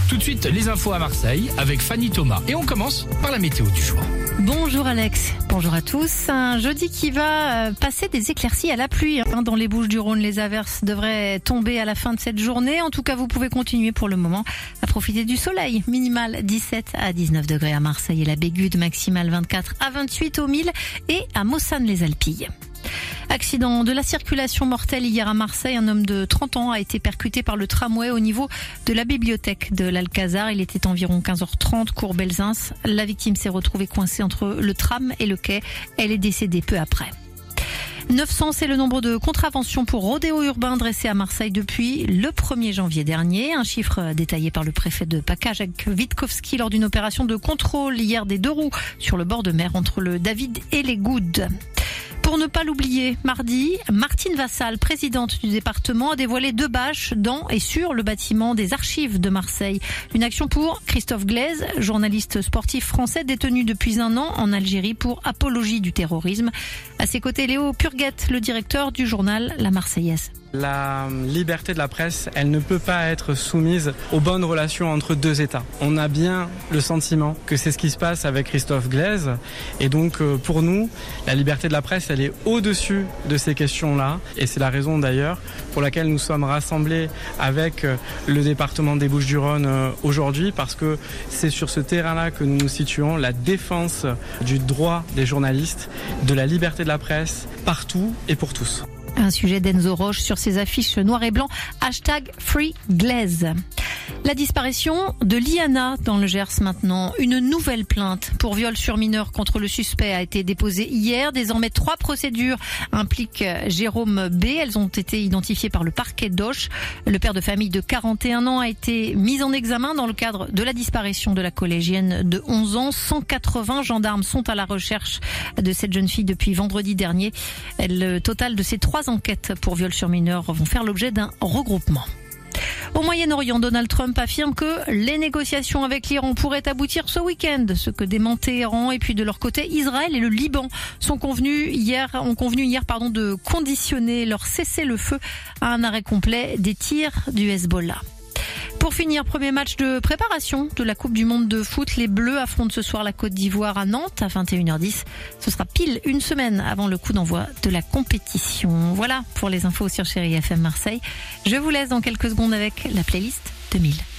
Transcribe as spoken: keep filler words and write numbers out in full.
Tout de suite, les infos à Marseille avec Fanny Thomas. Et on commence par la météo du jour. Bonjour Alex, bonjour à tous. Un jeudi qui va passer des éclaircies à la pluie. Dans les Bouches-du-Rhône, les averses devraient tomber à la fin de cette journée. En tout cas, vous pouvez continuer pour le moment à profiter du soleil. Minimal dix-sept à dix-neuf degrés à Marseille et la Bégude, maximale vingt-quatre à vingt-huit au Mille et à Mossane-les-Alpilles. Accident de la circulation mortelle hier à Marseille. Un homme de trente ans a été percuté par le tramway au niveau de la bibliothèque de l'Alcazar. Il était environ quinze heures trente, cours Belzins. La victime s'est retrouvée coincée entre le tram et le quai. Elle est décédée peu après. neuf cents, c'est le nombre de contraventions pour rodéo urbain dressé à Marseille depuis le premier janvier dernier. Un chiffre détaillé par le préfet de PACA, Jacques Witkowski, lors d'une opération de contrôle hier des deux roues sur le bord de mer entre le David et les Goudes. Pour ne pas l'oublier, mardi, Martine Vassal, présidente du département, a dévoilé deux bâches dans et sur le bâtiment des archives de Marseille. Une action pour Christophe Glaise, journaliste sportif français détenu depuis un an en Algérie pour apologie du terrorisme. À ses côtés, Léo Purguette, le directeur du journal La Marseillaise. La liberté de la presse, elle ne peut pas être soumise aux bonnes relations entre deux États. On a bien le sentiment que c'est ce qui se passe avec Christophe Glaise. Et donc, pour nous, la liberté de la presse, elle est au-dessus de ces questions-là. Et c'est la raison d'ailleurs pour laquelle nous sommes rassemblés avec le département des Bouches-du-Rhône aujourd'hui, parce que c'est sur ce terrain-là que nous nous situons, la défense du droit des journalistes, de la liberté de la presse, partout et pour tous. Un sujet d'Enzo Roche sur ses affiches noir et blanc, hashtag Free Glaise. La disparition de Liana dans le Gers maintenant. Une nouvelle plainte pour viol sur mineur contre le suspect a été déposée hier. Désormais, trois procédures impliquent Jérôme B. Elles ont été identifiées par le parquet d'Auch. Le père de famille de quarante et un ans a été mis en examen dans le cadre de la disparition de la collégienne de onze ans. cent quatre-vingts gendarmes sont à la recherche de cette jeune fille depuis vendredi dernier. Le total de ces trois enquêtes pour viol sur mineur vont faire l'objet d'un regroupement. Au Moyen-Orient, Donald Trump affirme que les négociations avec l'Iran pourraient aboutir ce week-end. Ce que dément Téhéran. Et puis de leur côté, Israël et le Liban sont convenus hier, ont convenu hier pardon, de conditionner leur cessez-le-feu à un arrêt complet des tirs du Hezbollah. Pour finir, premier match de préparation de la Coupe du Monde de foot. Les Bleus affrontent ce soir la Côte d'Ivoire à Nantes à vingt et une heures dix. Ce sera pile une semaine avant le coup d'envoi de la compétition. Voilà pour les infos sur Chérie F M Marseille. Je vous laisse dans quelques secondes avec la playlist deux mille.